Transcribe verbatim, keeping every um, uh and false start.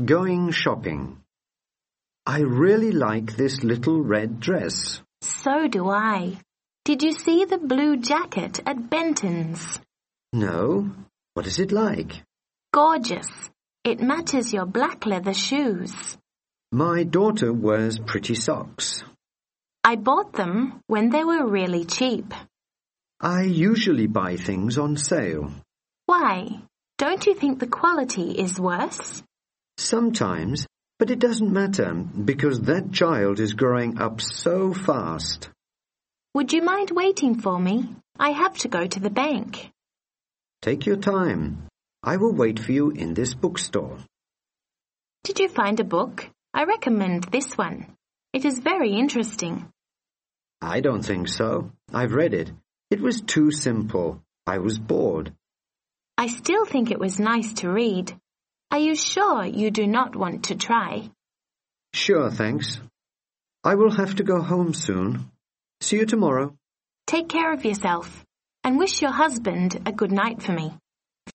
Going shopping. I really like this little red dress. So do I. Did you see the blue jacket at Benton's? No. What is it like? Gorgeous. It matches your black leather shoes. My daughter wears pretty socks. I bought them when they were really cheap. I usually buy things on sale. Why? Don't you think the quality is worse? Sometimes, but it doesn't matter because that child is growing up so fast. Would you mind waiting for me? I have to go to the bank. Take your time. I will wait for you in this bookstore. Did you find a book? I recommend this one. It is very interesting. I don't think so. I've read it. It was too simple. I was bored. I still think it was nice to read. Are you sure you do not want to try? Sure, thanks. I will have to go home soon. See you tomorrow. Take care of yourself and wish your husband a good night for me.